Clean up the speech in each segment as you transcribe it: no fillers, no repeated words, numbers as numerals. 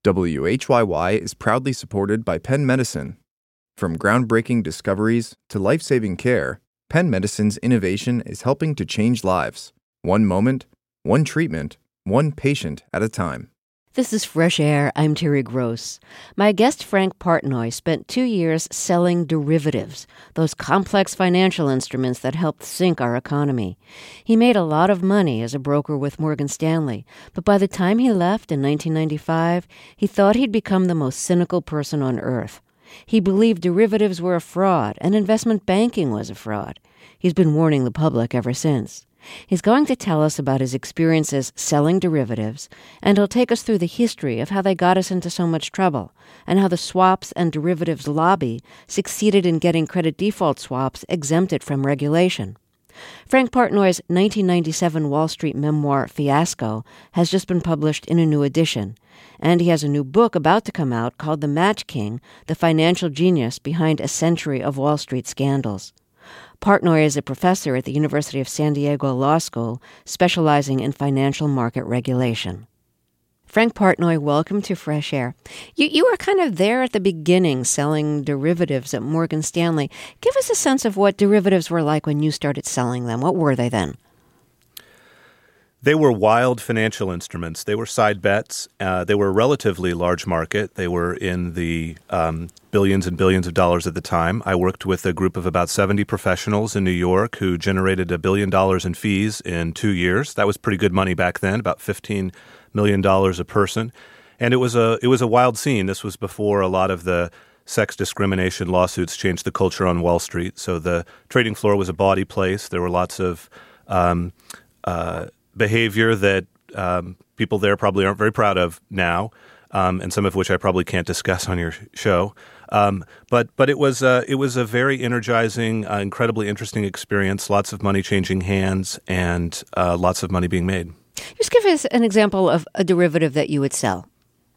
WHYY is proudly supported by Penn Medicine. From groundbreaking discoveries to life-saving care, Penn Medicine's innovation is helping to change lives. One moment, one treatment, one patient at a time. This is Fresh Air. I'm Terry Gross. My guest Frank Partnoy spent 2 years selling derivatives, those complex financial instruments that helped sink our economy. He made a lot of money as a broker with Morgan Stanley, but by the time he left in 1995, he thought he'd become the most cynical person on earth. He believed derivatives were a fraud and investment banking was a fraud. He's been warning the public ever since. He's going to tell us about his experiences selling derivatives, and he'll take us through the history of how they got us into so much trouble, and how the swaps and derivatives lobby succeeded in getting credit default swaps exempted from regulation. Frank Partnoy's 1997 Wall Street memoir, Fiasco, has just been published in a new edition, and he has a new book about to come out called The Match King, the Financial Genius Behind a Century of Wall Street Scandals. Partnoy is a professor at the University of San Diego Law School, specializing in financial market regulation. Frank Partnoy, welcome to Fresh Air. You were kind of there at the beginning selling derivatives at Morgan Stanley. Give us a sense of what derivatives were like when you started selling them. What were they then? They were wild financial instruments. They were side bets. They were a relatively large market. They were in the billions and billions of dollars at the time. I worked with a group of about 70 professionals in New York who generated $1 billion in fees in 2 years. That was pretty good money back then, about $15 million a person. And it was a wild scene. This was before a lot of the sex discrimination lawsuits changed the culture on Wall Street. So the trading floor was a bawdy place. There were lots of behavior that people there probably aren't very proud of now, and some of which I probably can't discuss on your show. But it was a very energizing, incredibly interesting experience. Lots of money changing hands, and lots of money being made. Just give us an example of a derivative that you would sell.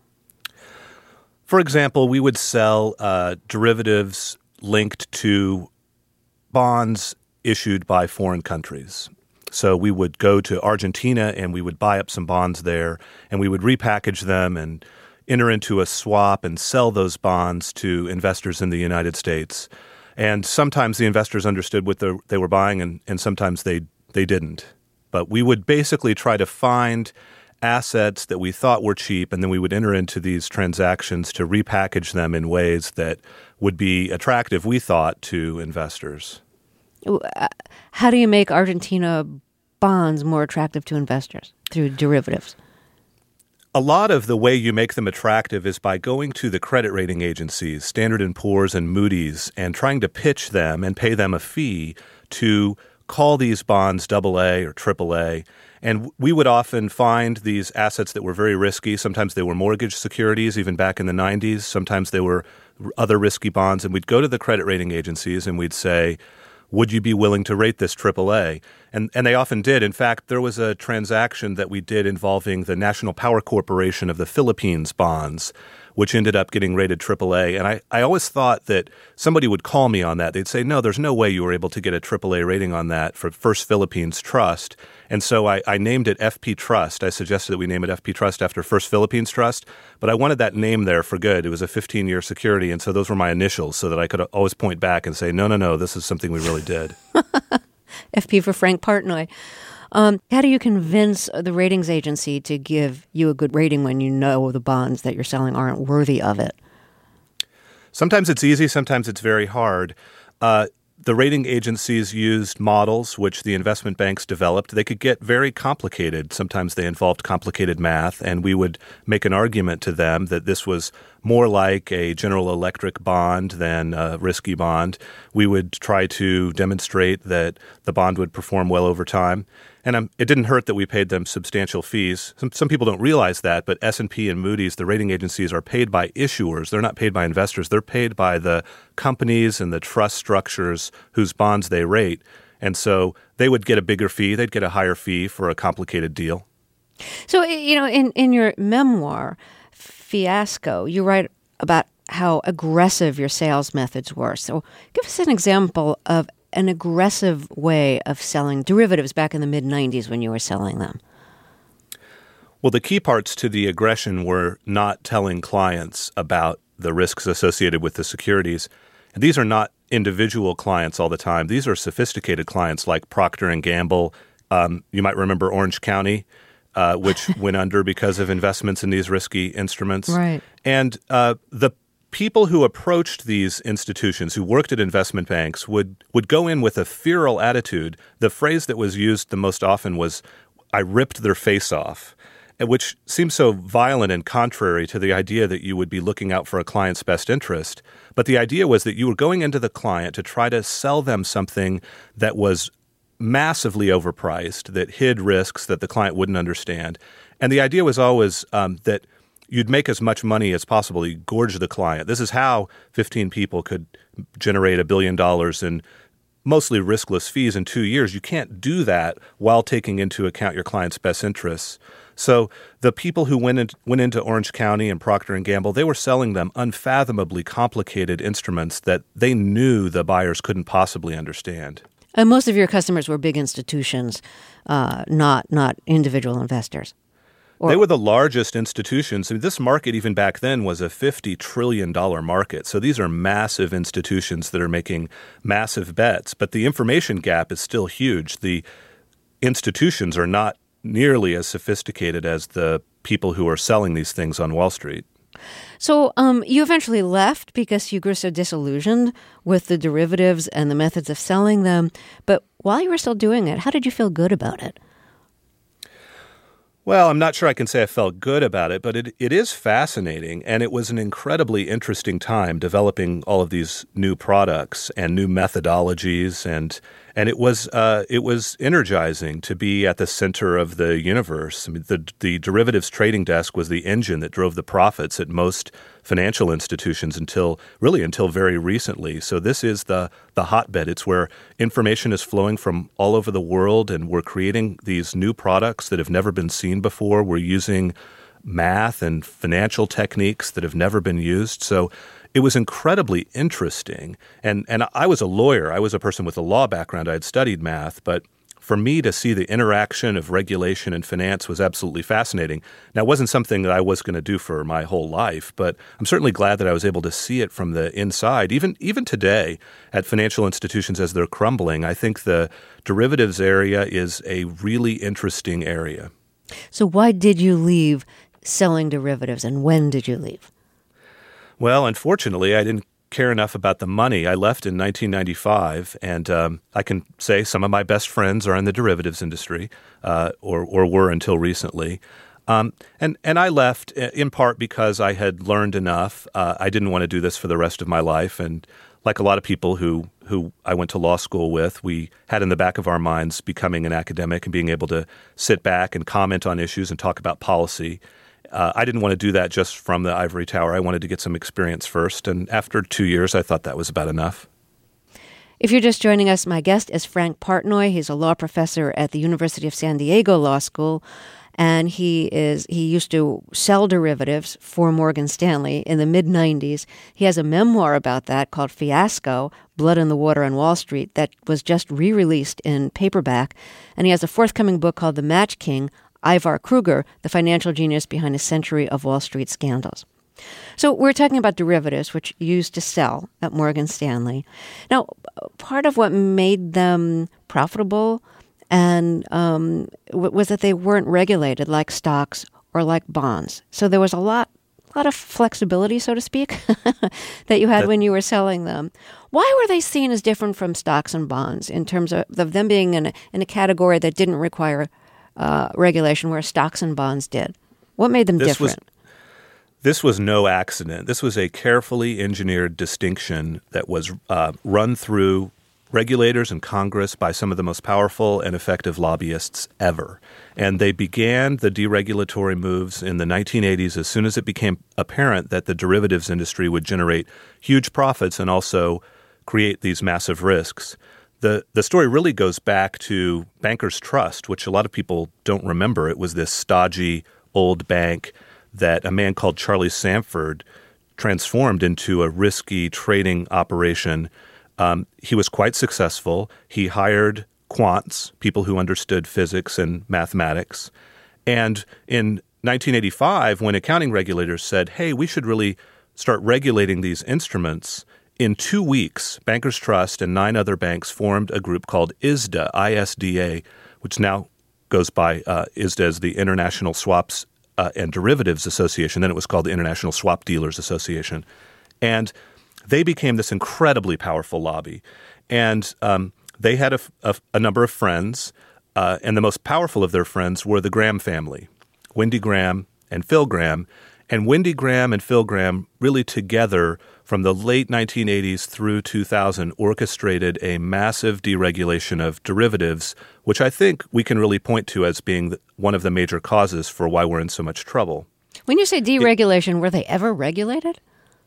For example, we would sell derivatives linked to bonds issued by foreign countries. So we would go to Argentina and we would buy up some bonds there, and we would repackage them and enter into a swap and sell those bonds to investors in the United States. And sometimes the investors understood what they were buying, and sometimes they didn't. But we would basically try to find assets that we thought were cheap, and then we would enter into these transactions to repackage them in ways that would be attractive, we thought, to investors. How do you make Argentina bonds more attractive to investors through derivatives? A lot of the way you make them attractive is by going to the credit rating agencies, Standard & Poor's and Moody's, and trying to pitch them and pay them a fee to call these bonds AA or AAA. And we would often find these assets that were very risky. Sometimes they were mortgage securities, even back in the 90s. Sometimes they were other risky bonds. And we'd go to the credit rating agencies and we'd say, would you be willing to rate this AAA? And they often did. In fact, there was a transaction that we did involving the National Power Corporation of the Philippines bonds, which ended up getting rated AAA. And I always thought that somebody would call me on that. They'd say, no, there's no way you were able to get a AAA rating on that for First Philippines Trust. And so I named it FP Trust. I suggested that we name it FP Trust after First Philippines Trust, but I wanted that name there for good. It was a 15-year security, and so those were my initials so that I could always point back and say, no, this is something we really did. FP for Frank Partnoy. How do you convince the ratings agency to give you a good rating when you know the bonds that you're selling aren't worthy of it? Sometimes it's easy, sometimes it's very hard. The rating agencies used models which the investment banks developed. They could get very complicated. Sometimes they involved complicated math, and we would make an argument to them that this was more like a General Electric bond than a risky bond. We would try to demonstrate that the bond would perform well over time. And it didn't hurt that we paid them substantial fees. Some people don't realize that, but S&P and Moody's, the rating agencies, are paid by issuers. They're not paid by investors. They're paid by the companies and the trust structures whose bonds they rate. And so they would get a bigger fee. They'd get a higher fee for a complicated deal. So, in your memoir, Fiasco, you write about how aggressive your sales methods were. So give us an example of an aggressive way of selling derivatives back in the mid-'90s when you were selling them. Well, the key parts to the aggression were not telling clients about the risks associated with the securities. And these are not individual clients all the time. These are sophisticated clients like Procter & Gamble. You might remember Orange County, which went under because of investments in these risky instruments. Right. And the people who approached these institutions, who worked at investment banks, would go in with a feral attitude. The phrase that was used the most often was, "I ripped their face off," which seems so violent and contrary to the idea that you would be looking out for a client's best interest. But the idea was that you were going into the client to try to sell them something that was massively overpriced, that hid risks that the client wouldn't understand. And the idea was always that you'd make as much money as possible. You gorge the client. This is how 15 people could generate $1 billion in mostly riskless fees in 2 years. You can't do that while taking into account your client's best interests. So the people who went into Orange County and Procter & Gamble, they were selling them unfathomably complicated instruments that they knew the buyers couldn't possibly understand. And most of your customers were big institutions, not individual investors. They were the largest institutions. I mean, this market, even back then, was a $50 trillion market. So these are massive institutions that are making massive bets. But the information gap is still huge. The institutions are not nearly as sophisticated as the people who are selling these things on Wall Street. So you eventually left because you grew so disillusioned with the derivatives and the methods of selling them. But while you were still doing it, how did you feel good about it? Well, I'm not sure I can say I felt good about it, but it is fascinating, and it was an incredibly interesting time developing all of these new products and new methodologies, and it was energizing to be at the center of the universe. I mean, the derivatives trading desk was the engine that drove the profits at most financial institutions until very recently. So this is the hotbed. It's where information is flowing from all over the world, and we're creating these new products that have never been seen before. We're using math and financial techniques that have never been used. So it was incredibly interesting. And I was a lawyer. I was a person with a law background. I had studied math, but for me to see the interaction of regulation and finance was absolutely fascinating. Now, it wasn't something that I was going to do for my whole life, but I'm certainly glad that I was able to see it from the inside. Even today at financial institutions as they're crumbling, I think the derivatives area is a really interesting area. So why did you leave selling derivatives, and when did you leave? Well, unfortunately, I didn't care enough about the money. I left in 1995, and I can say some of my best friends are in the derivatives industry, or were until recently. And I left in part because I had learned enough. I didn't want to do this for the rest of my life, and like a lot of people who I went to law school with, we had in the back of our minds becoming an academic and being able to sit back and comment on issues and talk about policy. I didn't want to do that just from the ivory tower. I wanted to get some experience first. And after 2 years, I thought that was about enough. If you're just joining us, my guest is Frank Partnoy. He's a law professor at the University of San Diego Law School. And he used to sell derivatives for Morgan Stanley in the mid-'90s. He has a memoir about that called Fiasco, Blood in the Water on Wall Street, that was just re-released in paperback. And he has a forthcoming book called The Match King, Ivar Kruger, the financial genius behind a century of Wall Street scandals. So we're talking about derivatives, which you used to sell at Morgan Stanley. Now, part of what made them profitable and was that they weren't regulated like stocks or like bonds. So there was a lot of flexibility, so to speak, that you had when you were selling them. Why were they seen as different from stocks and bonds in terms of them being in a category that didn't require regulation where stocks and bonds did? What made them different? This was no accident. This was a carefully engineered distinction that was run through regulators and Congress by some of the most powerful and effective lobbyists ever. And they began the deregulatory moves in the 1980s as soon as it became apparent that the derivatives industry would generate huge profits and also create these massive risks. The story really goes back to Bankers Trust, which a lot of people don't remember. It was this stodgy old bank that a man called Charlie Sanford transformed into a risky trading operation. He was quite successful. He hired quants, people who understood physics and mathematics. And in 1985, when accounting regulators said, hey, we should really start regulating these instruments, in 2 weeks, Bankers Trust and 9 other banks formed a group called ISDA, ISDA, which now goes by ISDA as the International Swaps and Derivatives Association. Then it was called the International Swap Dealers Association. And they became this incredibly powerful lobby. And they had a number of friends, and the most powerful of their friends were the Graham family, Wendy Graham and Phil Graham. And Wendy Graham and Phil Graham really together from the late 1980s through 2000 orchestrated a massive deregulation of derivatives, which I think we can really point to as being one of the major causes for why we're in so much trouble. When you say deregulation, were they ever regulated?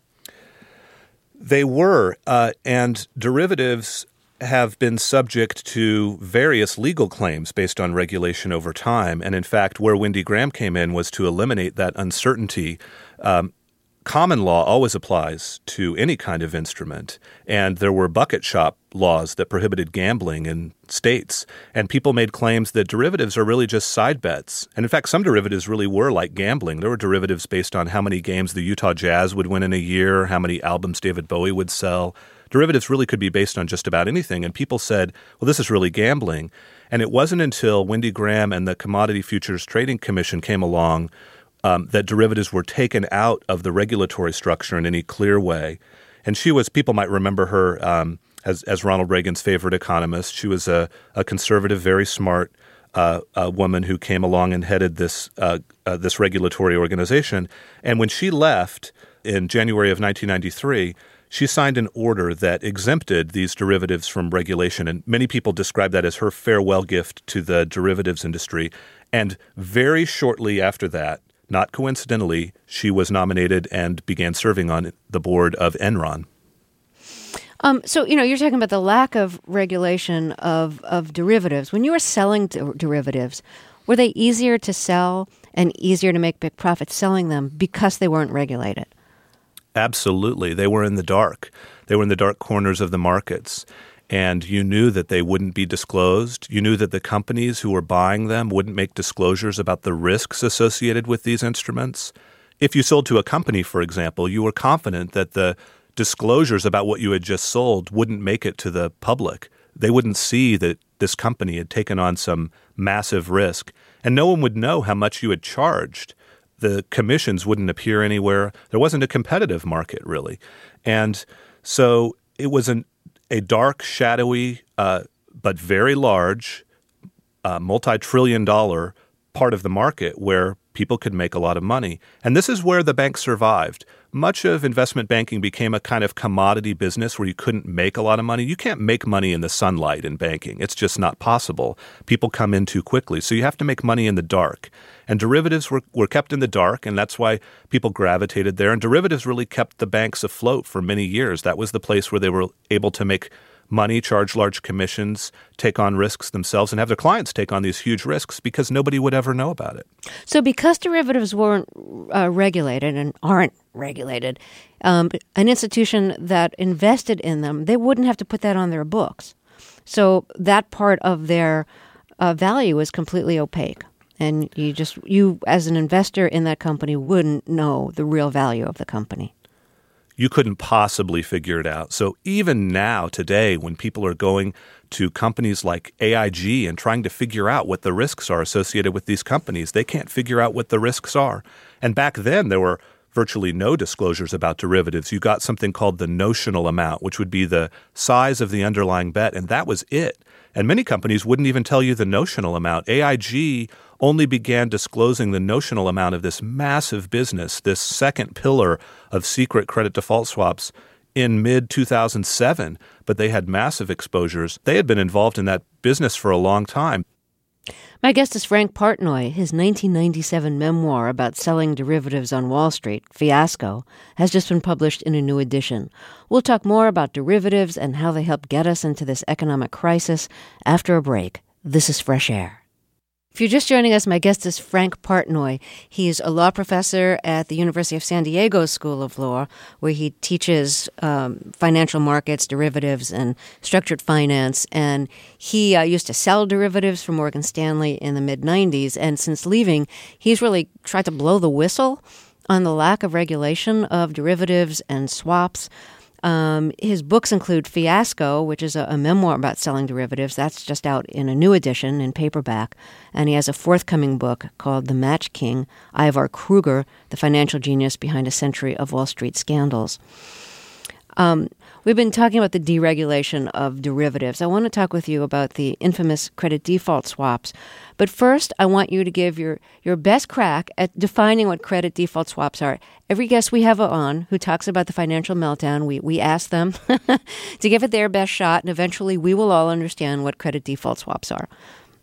They were, and derivatives have been subject to various legal claims based on regulation over time. And in fact, where Wendy Graham came in was to eliminate that uncertainty. Common law always applies to any kind of instrument. And there were bucket shop laws that prohibited gambling in states. And people made claims that derivatives are really just side bets. And in fact, some derivatives really were like gambling. There were derivatives based on how many games the Utah Jazz would win in a year, how many albums David Bowie would sell. Derivatives really could be based on just about anything. And people said, well, this is really gambling. And it wasn't until Wendy Graham and the Commodity Futures Trading Commission came along that derivatives were taken out of the regulatory structure in any clear way. And she was, people might remember her as Ronald Reagan's favorite economist. She was a conservative, very smart woman who came along and headed this regulatory organization. And when she left in January of 1993, she signed an order that exempted these derivatives from regulation. And many people describe that as her farewell gift to the derivatives industry. And very shortly after that, not coincidentally, she was nominated and began serving on the board of Enron. So, you're talking about the lack of regulation of derivatives. When you were selling derivatives, were they easier to sell and easier to make big profits selling them because they weren't regulated? Absolutely. They were in the dark. They were in the dark corners of the markets. And you knew that they wouldn't be disclosed. You knew that the companies who were buying them wouldn't make disclosures about the risks associated with these instruments. If you sold to a company, for example, you were confident that the disclosures about what you had just sold wouldn't make it to the public. They wouldn't see that this company had taken on some massive risk. And no one would know how much you had charged. The commissions wouldn't appear anywhere. There wasn't a competitive market, really. And so it was a dark, shadowy, but very large, multi-trillion-dollar part of the market where people could make a lot of money. And this is where the banks survived. Much of investment banking became a kind of commodity business where you couldn't make a lot of money. You can't make money in the sunlight in banking. It's just not possible. People come in too quickly. So you have to make money in the dark. And derivatives were kept in the dark, and that's why people gravitated there. And derivatives really kept the banks afloat for many years. That was the place where they were able to make money, charge large commissions, take on risks themselves, and have their clients take on these huge risks because nobody would ever know about it. So because derivatives weren't regulated and aren't regulated, an institution that invested in them, they wouldn't have to put that on their books. So that part of their value is completely opaque. And you as an investor in that company wouldn't know the real value of the company. You couldn't possibly figure it out. So even now, today, when people are going to companies like AIG and trying to figure out what the risks are associated with these companies, they can't figure out what the risks are. And back then, there were virtually no disclosures about derivatives. You got something called the notional amount, which would be the size of the underlying bet, and that was it. And many companies wouldn't even tell you the notional amount. AIG only began disclosing the notional amount of this massive business, this second pillar of secret credit default swaps, in mid-2007. But they had massive exposures. They had been involved in that business for a long time. My guest is Frank Partnoy. His 1997 memoir about selling derivatives on Wall Street, Fiasco, has just been published in a new edition. We'll talk more about derivatives and how they help get us into this economic crisis after a break. This is Fresh Air. If you're just joining us, my guest is Frank Partnoy. He's a law professor at the University of San Diego School of Law, where he teaches financial markets, derivatives, and structured finance. And he used to sell derivatives for Morgan Stanley in the mid-'90s. And since leaving, he's really tried to blow the whistle on the lack of regulation of derivatives and swaps. His books include Fiasco, which is a memoir about selling derivatives. That's just out in a new edition in paperback. And he has a forthcoming book called The Match King, Ivar Kruger, the financial genius behind a century of Wall Street scandals. We've been talking about the deregulation of derivatives. I want to talk with you about the infamous credit default swaps. But first, I want you to give your best crack at defining what credit default swaps are. Every guest we have on who talks about the financial meltdown, we ask them to give it their best shot, and eventually we will all understand what credit default swaps are.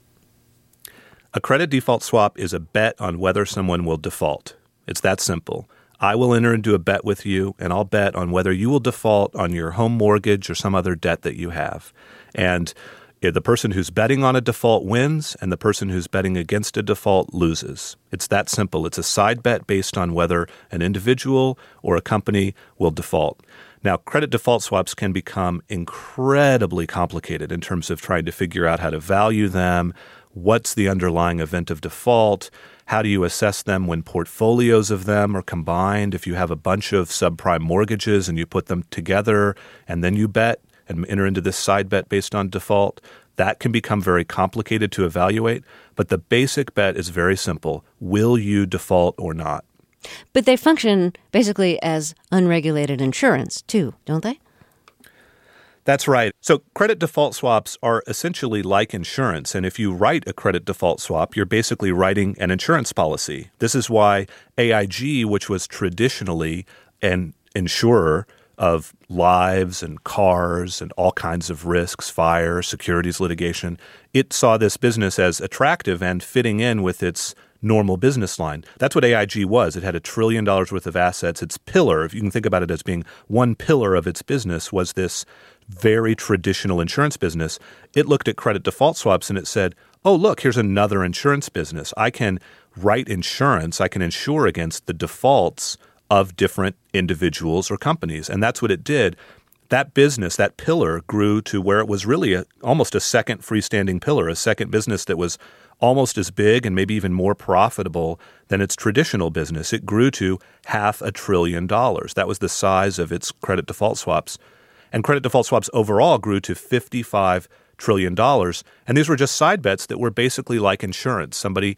A credit default swap is a bet on whether someone will default. It's that simple. I will enter into a bet with you, and I'll bet on whether you will default on your home mortgage or some other debt that you have. And the person who's betting on a default wins, and the person who's betting against a default loses. It's that simple. It's a side bet based on whether an individual or a company will default. Now, credit default swaps can become incredibly complicated in terms of trying to figure out how to value them, what's the underlying event of default, how do you assess them when portfolios of them are combined? If you have a bunch of subprime mortgages and you put them together and then you bet and enter into this side bet based on default, that can become very complicated to evaluate. But the basic bet is very simple. Will you default or not? But they function basically as unregulated insurance too, don't they? That's right. So credit default swaps are essentially like insurance. And if you write a credit default swap, you're basically writing an insurance policy. This is why AIG, which was traditionally an insurer of lives and cars and all kinds of risks, fire, securities litigation, it saw this business as attractive and fitting in with its normal business line. That's what AIG was. It had $1 trillion worth of assets. Its pillar, if you can think about it as being one pillar of its business, was this very traditional insurance business. It looked at credit default swaps and it said, oh, look, here's another insurance business. I can write insurance. I can insure against the defaults of different individuals or companies. And that's what it did. That business, that pillar, grew to where it was really almost a second freestanding pillar, a second business that was almost as big and maybe even more profitable than its traditional business. It grew to $500 billion. That was the size of its credit default swaps. And credit default swaps overall grew to $55 trillion. And these were just side bets that were basically like insurance. Somebody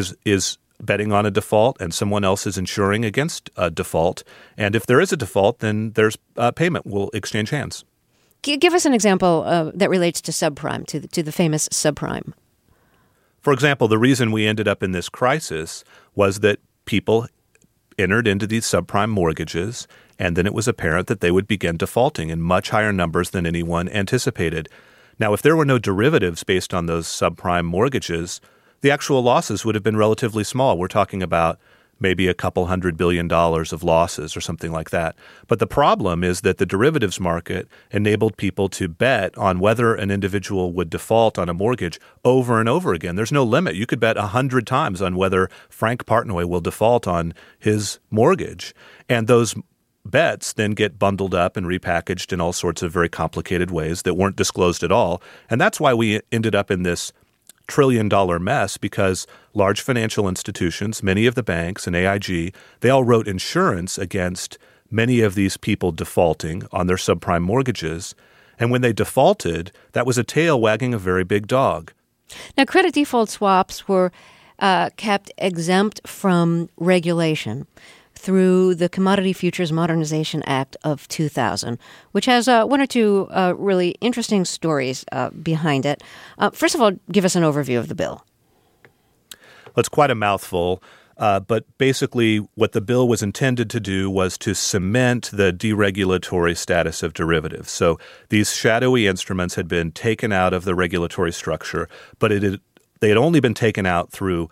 is betting on a default and someone else is insuring against a default. And if there is a default, then there's payment will exchange hands. Give us an example that relates to subprime, to the famous subprime. For example, the reason we ended up in this crisis was that people entered into these subprime mortgages, and then it was apparent that they would begin defaulting in much higher numbers than anyone anticipated. Now, if there were no derivatives based on those subprime mortgages, the actual losses would have been relatively small. We're talking about maybe a couple $100 billion of losses or something like that. But the problem is that the derivatives market enabled people to bet on whether an individual would default on a mortgage over and over again. There's no limit. You could bet 100 times on whether Frank Partnoy will default on his mortgage. And those bets then get bundled up and repackaged in all sorts of very complicated ways that weren't disclosed at all. And that's why we ended up in this trillion-dollar mess, because large financial institutions, many of the banks and AIG, they all wrote insurance against many of these people defaulting on their subprime mortgages. And when they defaulted, that was a tail wagging a very big dog. Now, credit default swaps were kept exempt from regulation through the Commodity Futures Modernization Act of 2000, which has one or two really interesting stories behind it. First of all, give us an overview of the bill. Well, it's quite a mouthful, but basically what the bill was intended to do was to cement the deregulatory status of derivatives. So these shadowy instruments had been taken out of the regulatory structure, but they had only been taken out through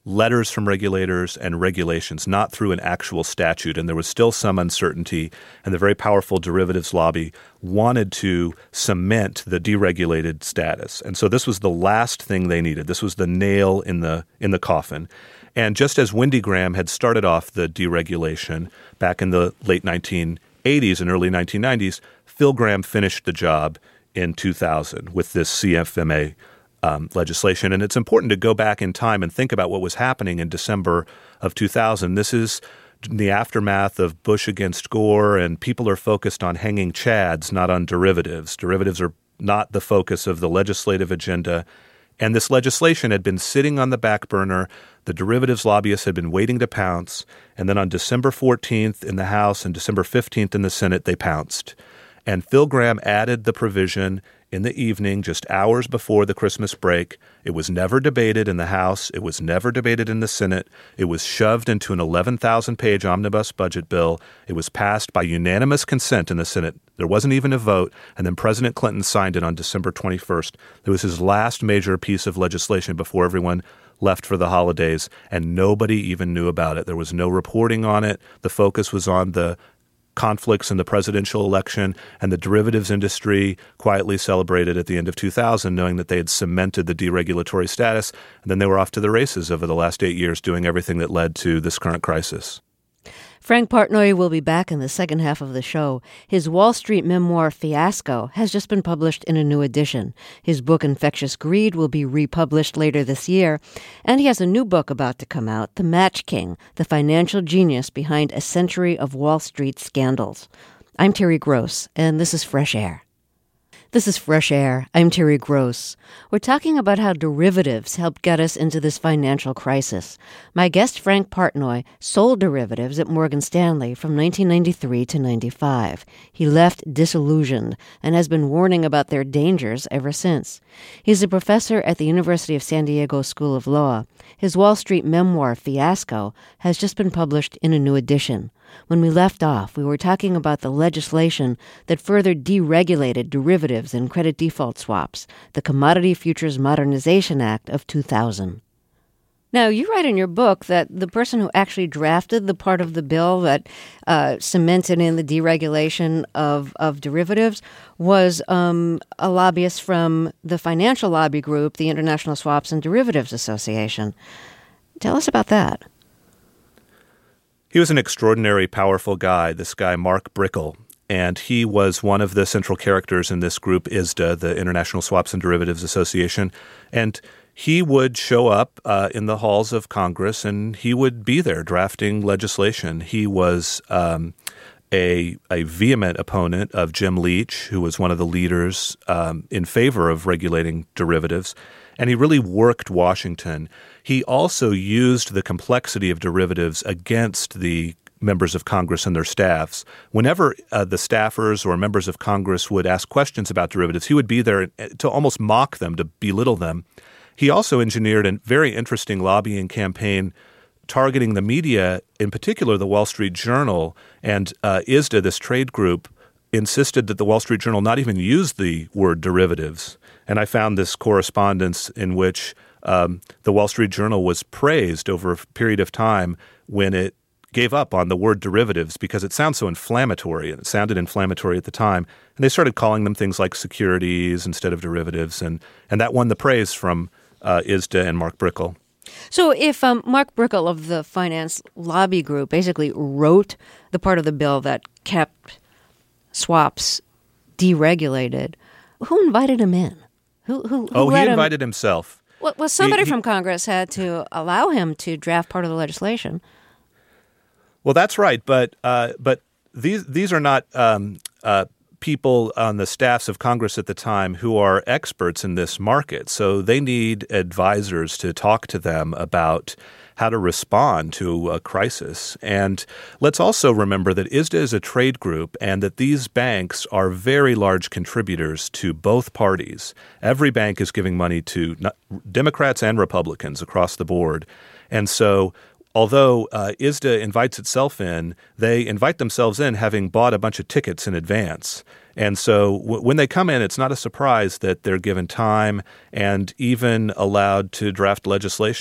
letters from regulators and regulations, not through an actual statute. And there was still some uncertainty, and the very powerful derivatives lobby wanted to cement the deregulated status. And so this was the last thing they needed. This was the nail in the coffin. And just as Wendy Graham had started off the deregulation back in the late 1980s and early 1990s, Phil Gramm finished the job in 2000 with this CFMA legislation. And it's important to go back in time and think about what was happening in December of 2000. This is in the aftermath of Bush against Gore, and people are focused on hanging chads, not on derivatives. Derivatives are not the focus of the legislative agenda. And this legislation had been sitting on the back burner. The derivatives lobbyists had been waiting to pounce. And then on December 14th in the House and December 15th in the Senate, they pounced. And Phil Gramm added the provision in the evening, just hours before the Christmas break. It was never debated in the House. It was never debated in the Senate. It was shoved into an 11,000-page omnibus budget bill. It was passed by unanimous consent in the Senate. There wasn't even a vote. And then President Clinton signed it on December 21st. It was his last major piece of legislation before everyone left for the holidays, and nobody even knew about it. There was no reporting on it. The focus was on the conflicts in the presidential election, and the derivatives industry quietly celebrated at the end of 2000, knowing that they had cemented the deregulatory status, and then they were off to the races over the last 8 years doing everything that led to this current crisis. Frank Partnoy will be back in the second half of the show. His Wall Street memoir, Fiasco, has just been published in a new edition. His book, Infectious Greed, will be republished later this year. And he has a new book about to come out, The Match King, the financial genius behind a century of Wall Street scandals. I'm Terry Gross, and this is Fresh Air. This is Fresh Air. I'm Terry Gross. We're talking about how derivatives helped get us into this financial crisis. My guest, Frank Partnoy, sold derivatives at Morgan Stanley from 1993 to 95. He left disillusioned and has been warning about their dangers ever since. He's a professor at the University of San Diego School of Law. His Wall Street memoir, Fiasco, has just been published in a new edition. When we left off, we were talking about the legislation that further deregulated derivatives and credit default swaps, the Commodity Futures Modernization Act of 2000. Now, you write in your book that the person who actually drafted the part of the bill that cemented in the deregulation of derivatives was a lobbyist from the financial lobby group, the International Swaps and Derivatives Association. Tell us about that. He was an extraordinary, powerful guy, this guy, Mark Brickell, and he was one of the central characters in this group, ISDA, the International Swaps and Derivatives Association. And he would show up in the halls of Congress, and he would be there drafting legislation. He was a vehement opponent of Jim Leach, who was one of the leaders in favor of regulating derivatives. And he really worked Washington. He also used the complexity of derivatives against the members of Congress and their staffs. Whenever the staffers or members of Congress would ask questions about derivatives, he would be there to almost mock them, to belittle them. He also engineered a very interesting lobbying campaign targeting the media, in particular the Wall Street Journal, and ISDA, this trade group, insisted that the Wall Street Journal not even use the word derivatives. And I found this correspondence in which the Wall Street Journal was praised over a period of time when it gave up on the word derivatives because it sounds so inflammatory, and it sounded inflammatory at the time. And they started calling them things like securities instead of derivatives, and that won the praise from ISDA and Mark Brickell. So if Mark Brickell of the Finance Lobby Group basically wrote the part of the bill that kept swaps deregulated, who invited him in? Who he invited himself. Well, somebody from Congress had to allow him to draft part of the legislation. Well, that's right, but these are not people on the staffs of Congress at the time who are experts in this market. So they need advisors to talk to them about how to respond to a crisis. And let's also remember that ISDA is a trade group and that these banks are very large contributors to both parties. Every bank is giving money to Democrats and Republicans across the board. And so although ISDA invites itself in, they invite themselves in having bought a bunch of tickets in advance. And so when they come in, it's not a surprise that they're given time and even allowed to draft legislation.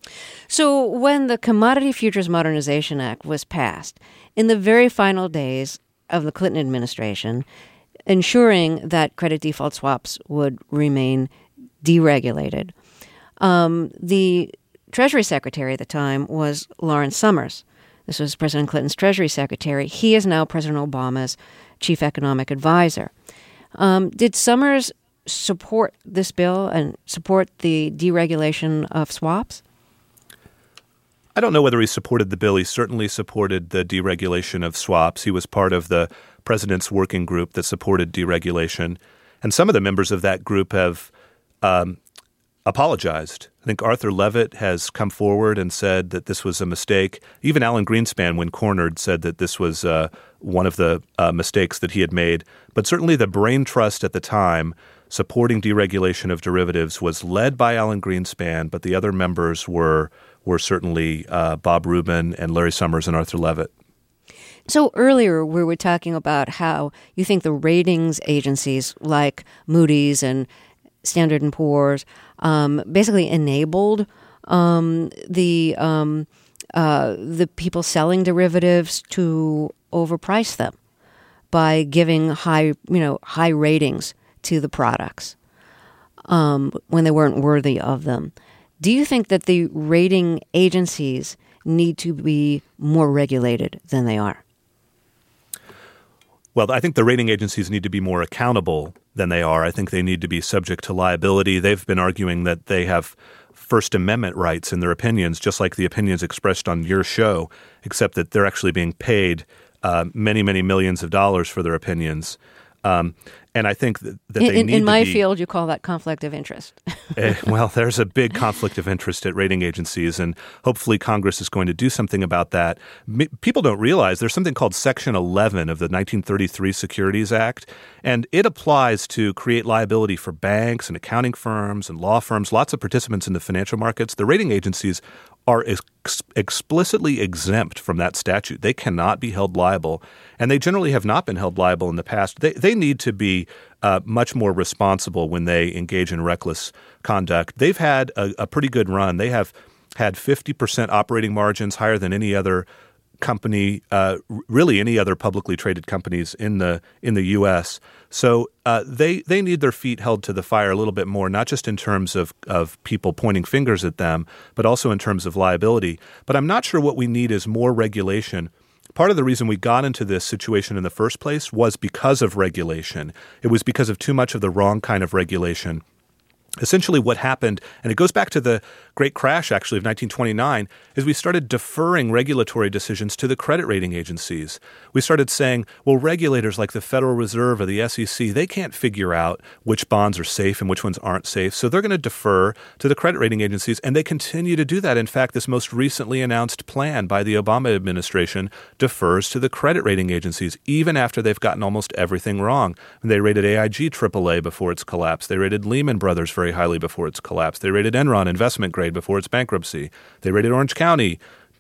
So when the Commodity Futures Modernization Act was passed, in the very final days of the Clinton administration, ensuring that credit default swaps would remain deregulated, the Treasury Secretary at the time was Lawrence Summers. This was President Clinton's Treasury Secretary. He is now President Obama's chief economic advisor. Did Summers support this bill and support the deregulation of swaps? I don't know whether he supported the bill. He certainly supported the deregulation of swaps. He was part of the president's working group that supported deregulation. And some of the members of that group have apologized. I think Arthur Levitt has come forward and said that this was a mistake. Even Alan Greenspan, when cornered, said that this was one of the mistakes that he had made. But certainly the brain trust at the time supporting deregulation of derivatives was led by Alan Greenspan, but the other members were certainly Bob Rubin and Larry Summers and Arthur Levitt. So earlier we were talking about how you think the ratings agencies like Moody's and Standard & Poor's basically enabled the people selling derivatives to overprice them by giving high ratings to the products when they weren't worthy of them. Do you think that the rating agencies need to be more regulated than they are? Well, I think the rating agencies need to be more accountable than they are. I think they need to be subject to liability. They've been arguing that they have First Amendment rights in their opinions, just like the opinions expressed on your show, except that they're actually being paid many, many millions of dollars for their opinions. And I think that they need to be... In my field, you call that conflict of interest. Well, there's a big conflict of interest at rating agencies, and hopefully Congress is going to do something about that. People don't realize there's something called Section 11 of the 1933 Securities Act, and it applies to create liability for banks and accounting firms and law firms, lots of participants in the financial markets. The rating agencies are explicitly exempt from that statute. They cannot be held liable, and they generally have not been held liable in the past. They need to be much more responsible when they engage in reckless conduct. They've had a pretty good run. They have had 50% operating margins, higher than any other company, really any other publicly traded companies in the U.S. So they need their feet held to the fire a little bit more, not just in terms of people pointing fingers at them, but also in terms of liability. But I'm not sure what we need is more regulation. Part of the reason we got into this situation in the first place was because of regulation. It was because of too much of the wrong kind of regulation. Essentially what happened, and it goes back to the great crash actually of 1929, is we started deferring regulatory decisions to the credit rating agencies. We started saying, well, regulators like the Federal Reserve or the SEC, they can't figure out which bonds are safe and which ones aren't safe, so they're going to defer to the credit rating agencies, and they continue to do that. In fact, this most recently announced plan by the Obama administration defers to the credit rating agencies, even after they've gotten almost everything wrong. They rated AIG AAA before its collapse. They rated Lehman Brothers very highly before its collapse. They rated Enron investment grade before its bankruptcy. They rated Orange County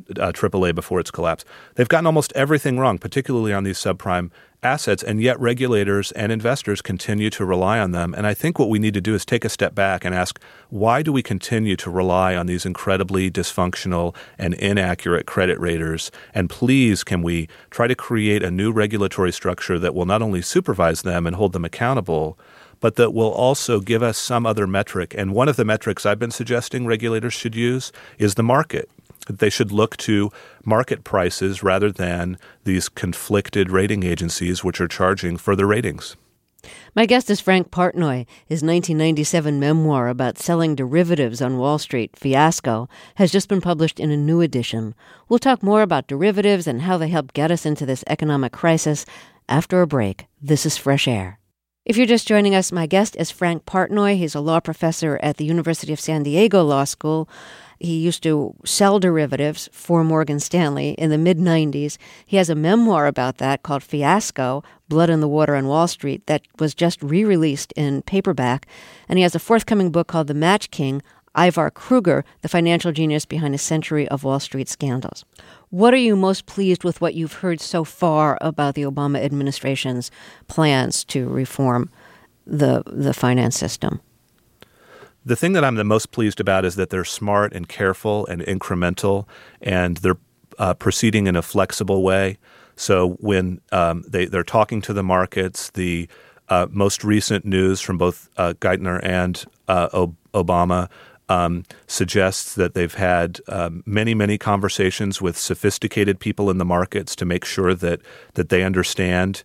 AAA before its collapse. They've gotten almost everything wrong, particularly on these subprime assets, and yet regulators and investors continue to rely on them. And I think what we need to do is take a step back and ask, why do we continue to rely on these incredibly dysfunctional and inaccurate credit raters? And please, can we try to create a new regulatory structure that will not only supervise them and hold them accountable, but that will also give us some other metric. And one of the metrics I've been suggesting regulators should use is the market. They should look to market prices rather than these conflicted rating agencies which are charging for their ratings. My guest is Frank Partnoy. His 1997 memoir about selling derivatives on Wall Street, Fiasco, has just been published in a new edition. We'll talk more about derivatives and how they help get us into this economic crisis after a break. This is Fresh Air. If you're just joining us, my guest is Frank Partnoy. He's a law professor at the University of San Diego Law School. He used to sell derivatives for Morgan Stanley in the mid-'90s. He has a memoir about that called Fiasco, Blood in the Water on Wall Street, that was just re-released in paperback. And he has a forthcoming book called The Match King, Ivar Kruger, the financial genius behind a century of Wall Street scandals. What are you most pleased with what you've heard so far about the Obama administration's plans to reform the finance system? the thing that I'm the most pleased about is that they're smart and careful and incremental, and they're proceeding in a flexible way. So when they're talking to the markets, the most recent news from both Geithner and Obama suggests that they've had many conversations with sophisticated people in the markets to make sure that they understand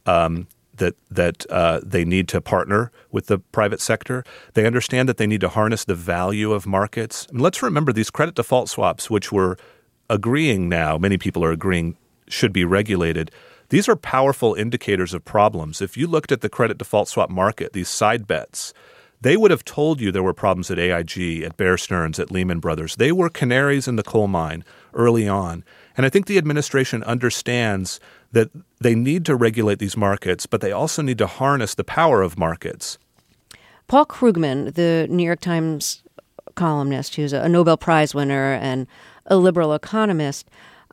that they need to partner with the private sector. They understand that they need to harness the value of markets. And let's remember these credit default swaps, which we're agreeing now, many people are agreeing should be regulated. These are powerful indicators of problems. If you looked at the credit default swap market, these side bets, they would have told you there were problems at AIG, at Bear Stearns, at Lehman Brothers. They were canaries in the coal mine early on. And I think the administration understands that they need to regulate these markets, but they also need to harness the power of markets. Paul Krugman, the New York Times columnist, who's a Nobel Prize winner and a liberal economist,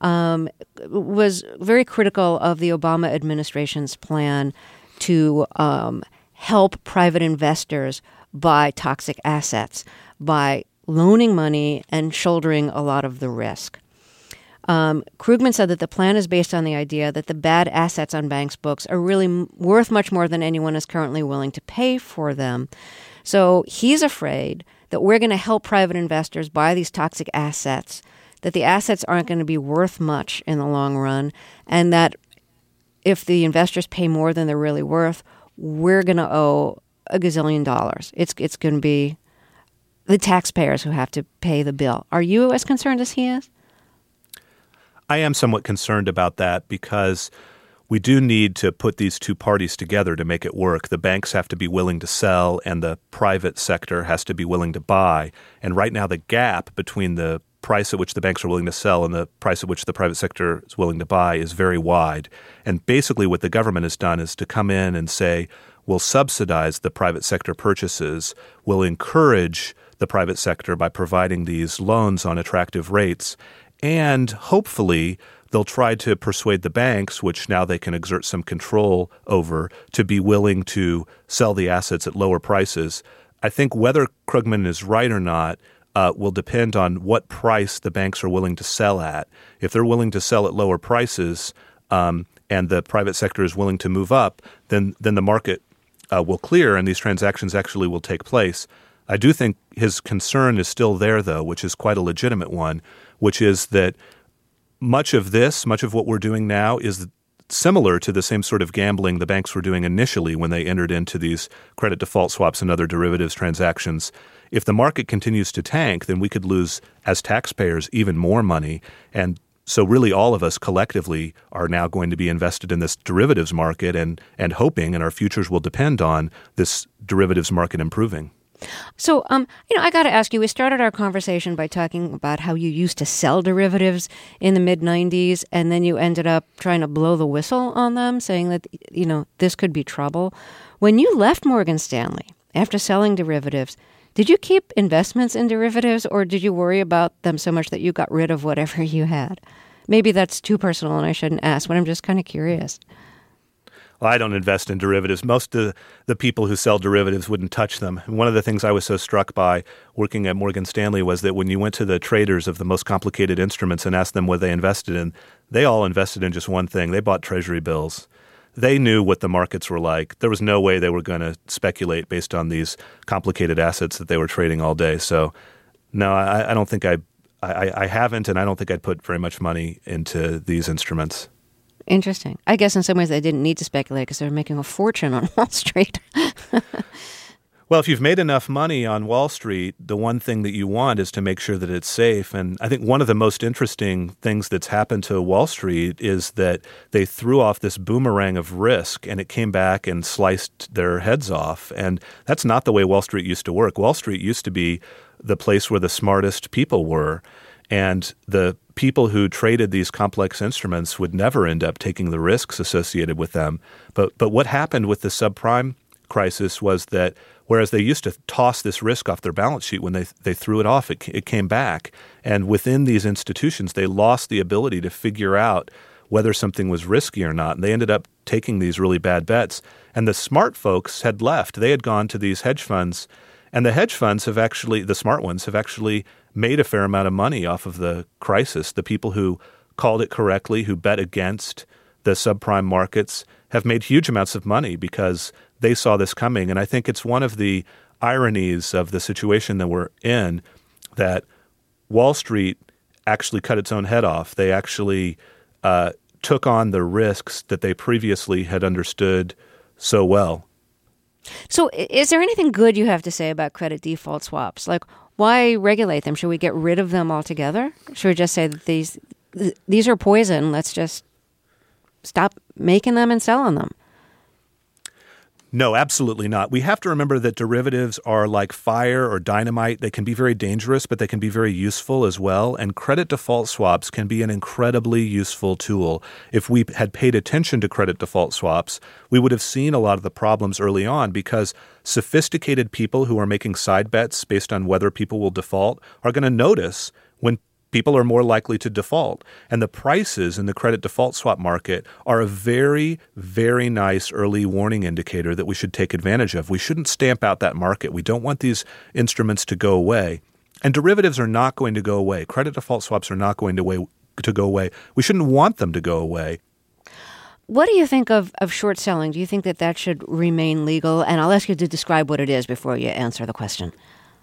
was very critical of the Obama administration's plan to help private investors buy toxic assets by loaning money and shouldering a lot of the risk. Krugman said that the plan is based on the idea that the bad assets on banks' books are really worth much more than anyone is currently willing to pay for them. So he's afraid that we're going to help private investors buy these toxic assets, that the assets aren't going to be worth much in the long run, and that if the investors pay more than they're really worth, we're going to owe $1 gazillion. It's going to be the taxpayers who have to pay the bill. Are you as concerned as he is? I am somewhat concerned about that because we do need to put these two parties together to make it work. The banks have to be willing to sell and the private sector has to be willing to buy. And right now the gap between the price at which the banks are willing to sell and the price at which the private sector is willing to buy is very wide. And basically what the government has done is to come in and say, we'll subsidize the private sector purchases, we'll encourage the private sector by providing these loans on attractive rates, and hopefully they'll try to persuade the banks, which now they can exert some control over, to be willing to sell the assets at lower prices. I think whether Krugman is right or not will depend on what price the banks are willing to sell at. If they're willing to sell at lower prices and the private sector is willing to move up, then the market will clear and these transactions actually will take place. I do think his concern is still there, though, which is quite a legitimate one, which is that much of what we're doing now is similar to the same sort of gambling the banks were doing initially when they entered into these credit default swaps and other derivatives transactions. If the market continues to tank, then we could lose, as taxpayers, even more money. And so really all of us collectively are now going to be invested in this derivatives market and hoping, and our futures will depend on this derivatives market improving. So, I got to ask you, we started our conversation by talking about how you used to sell derivatives in the mid-'90s, and then you ended up trying to blow the whistle on them, saying that, this could be trouble. When you left Morgan Stanley after selling derivatives, did you keep investments in derivatives, or did you worry about them so much that you got rid of whatever you had? Maybe that's too personal and I shouldn't ask, but I'm just kind of curious. Well, I don't invest in derivatives. Most of the people who sell derivatives wouldn't touch them. And one of the things I was so struck by working at Morgan Stanley was that when you went to the traders of the most complicated instruments and asked them what they invested in, they all invested in just one thing. They bought treasury bills. They knew what the markets were like. There was no way they were going to speculate based on these complicated assets that they were trading all day. So, no, I don't think I haven't, and I don't think I'd put very much money into these instruments. Interesting. I guess in some ways they didn't need to speculate because they were making a fortune on Wall Street. Well, if you've made enough money on Wall Street, the one thing that you want is to make sure that it's safe. And I think one of the most interesting things that's happened to Wall Street is that they threw off this boomerang of risk and it came back and sliced their heads off. And that's not the way Wall Street used to work. Wall Street used to be the place where the smartest people were. And the people who traded these complex instruments would never end up taking the risks associated with them. But what happened with the subprime crisis was that whereas they used to toss this risk off their balance sheet, when they threw it off, it came back. And within these institutions, they lost the ability to figure out whether something was risky or not. And they ended up taking these really bad bets. And the smart folks had left. They had gone to these hedge funds And the hedge funds have actually, the smart ones, have actually made a fair amount of money off of the crisis. The people who called it correctly, who bet against the subprime markets, have made huge amounts of money because they saw this coming. And I think it's one of the ironies of the situation that we're in that Wall Street actually cut its own head off. They actually took on the risks that they previously had understood so well. So is there anything good you have to say about credit default swaps? Like, why regulate them? Should we get rid of them altogether? Should we just say that these are poison? Let's just stop making them and selling them. No, absolutely not. We have to remember that derivatives are like fire or dynamite. They can be very dangerous, but they can be very useful as well. And credit default swaps can be an incredibly useful tool. If we had paid attention to credit default swaps, we would have seen a lot of the problems early on because sophisticated people who are making side bets based on whether people will default are going to notice when people are more likely to default. And the prices in the credit default swap market are a very, very nice early warning indicator that we should take advantage of. We shouldn't stamp out that market. We don't want these instruments to go away. And derivatives are not going to go away. Credit default swaps are not going to go away. We shouldn't want them to go away. What do you think of short selling? Do you think that should remain legal? And I'll ask you to describe what it is before you answer the question.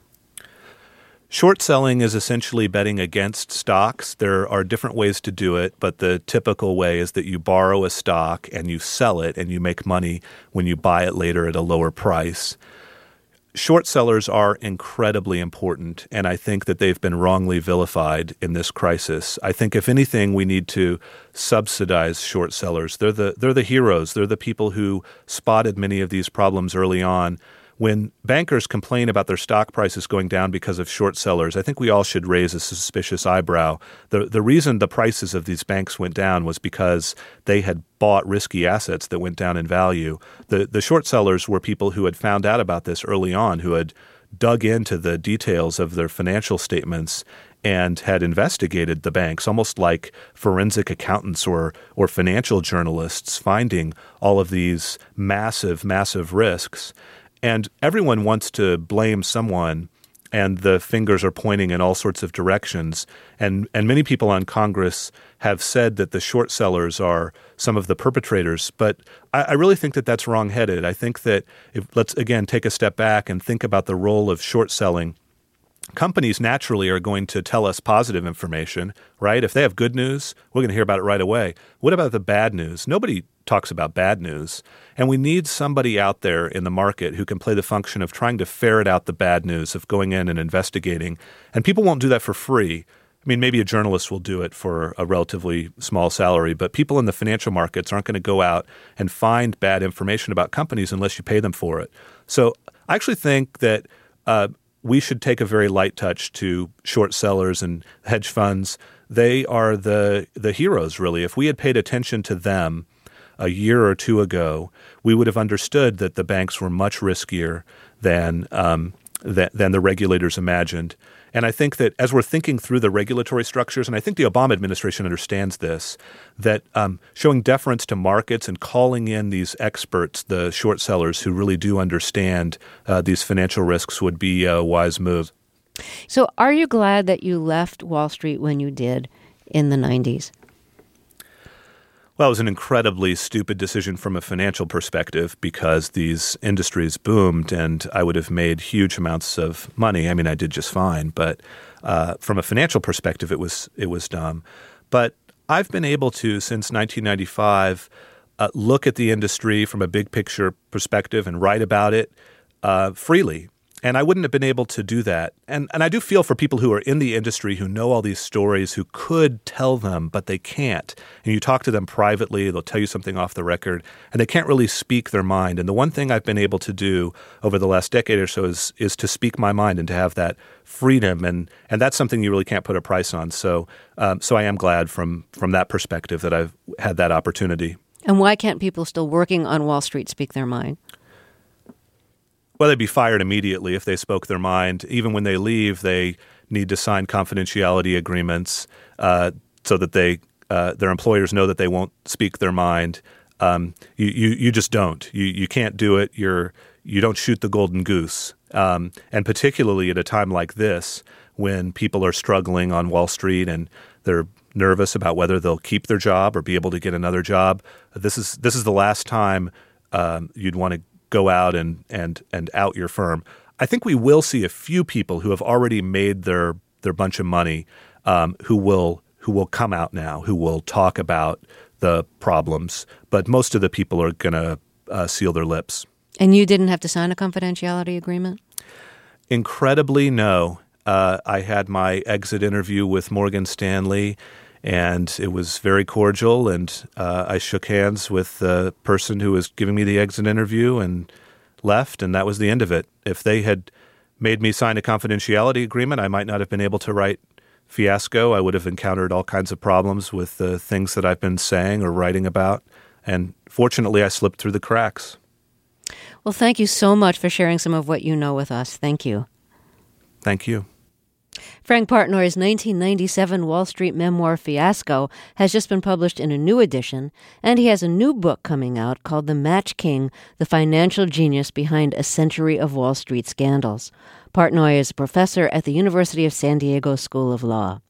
Short selling is essentially betting against stocks. There are different ways to do it, but the typical way is that you borrow a stock and you sell it and you make money when you buy it later at a lower price. Short sellers are incredibly important, and I think that they've been wrongly vilified in this crisis. I think, if anything, we need to subsidize short sellers. They're the heroes. They're the people who spotted many of these problems early on. When bankers complain about their stock prices going down because of short sellers, I think we all should raise a suspicious eyebrow. The reason the prices of these banks went down was because they had bought risky assets that went down in value. The short sellers were people who had found out about this early on, who had dug into the details of their financial statements and had investigated the banks, almost like forensic accountants or financial journalists finding all of these massive, massive risks. And everyone wants to blame someone, and the fingers are pointing in all sorts of directions. And many people on Congress have said that the short sellers are some of the perpetrators. But I really think that that's wrongheaded. I think that let's, again, take a step back and think about the role of short selling. Companies naturally are going to tell us positive information, right? If they have good news, we're going to hear about it right away. What about the bad news? Nobody talks about bad news. And we need somebody out there in the market who can play the function of trying to ferret out the bad news, of going in and investigating. And people won't do that for free. I mean, maybe a journalist will do it for a relatively small salary, but people in the financial markets aren't going to go out and find bad information about companies unless you pay them for it. So I actually think that we should take a very light touch to short sellers and hedge funds. They are the heroes, really. If we had paid attention to them a year or two ago, we would have understood that the banks were much riskier than the regulators imagined. And I think that as we're thinking through the regulatory structures, and I think the Obama administration understands this, that showing deference to markets and calling in these experts, the short sellers who really do understand these financial risks, would be a wise move. So are you glad that you left Wall Street when you did in the 90s? Well, it was an incredibly stupid decision from a financial perspective because these industries boomed and I would have made huge amounts of money. I mean, I did just fine, but from a financial perspective, it was dumb. But I've been able to, since 1995, look at the industry from a big picture perspective and write about it freely. And I wouldn't have been able to do that. And I do feel for people who are in the industry who know all these stories, who could tell them, but they can't. And you talk to them privately, they'll tell you something off the record, and they can't really speak their mind. And the one thing I've been able to do over the last decade or so is to speak my mind and to have that freedom. And that's something you really can't put a price on. So I am glad from that perspective that I've had that opportunity. And why can't people still working on Wall Street speak their mind? Well, they'd be fired immediately if they spoke their mind. Even when they leave, they need to sign confidentiality agreements so that their employers know that they won't speak their mind. You just don't. You can't do it. You don't shoot the golden goose. And particularly at a time like this, when people are struggling on Wall Street and they're nervous about whether they'll keep their job or be able to get another job, this is the last time you'd want to go out and out your firm. I think we will see a few people who have already made their bunch of money who will come out now, who will talk about the problems. But most of the people are going to seal their lips. And you didn't have to sign a confidentiality agreement? Incredibly, no. I had my exit interview with Morgan Stanley, and it was very cordial, and I shook hands with the person who was giving me the exit interview and left, and that was the end of it. If they had made me sign a confidentiality agreement, I might not have been able to write Fiasco. I would have encountered all kinds of problems with the things that I've been saying or writing about, and fortunately I slipped through the cracks. Well, thank you so much for sharing some of what you know with us. Thank you. Thank you. Frank Partnoy's 1997 Wall Street memoir, Fiasco, has just been published in a new edition, and he has a new book coming out called The Match King, The Financial Genius Behind a Century of Wall Street Scandals. Partnoy is a professor at the University of San Diego School of Law.